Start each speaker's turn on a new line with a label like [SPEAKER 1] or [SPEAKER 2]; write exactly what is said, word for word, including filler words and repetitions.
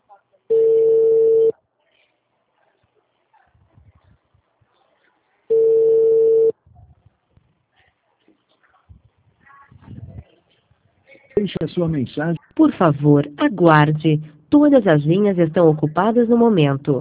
[SPEAKER 1] Deixe a sua mensagem.
[SPEAKER 2] Por favor, aguarde. Todas as linhas estão ocupadas no momento.